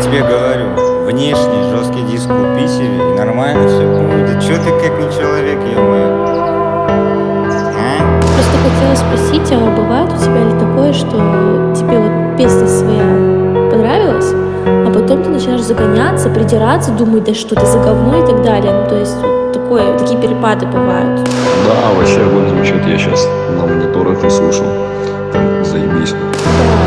тебе говорю, внешний жесткий диск купи себе, и нормально все будет. Да чё ты как не человек, ё-моё? А? Просто хотела спросить, а бывает у тебя ли такое, что тебе вот песня своя понравилась, а потом ты начинаешь загоняться, придираться, думать, да что ты за говно и так далее. Ну, то есть вот такие перепады бывают. Да, вообще огонь звучит. Я сейчас на мониторах и слушал. Заебись. Да,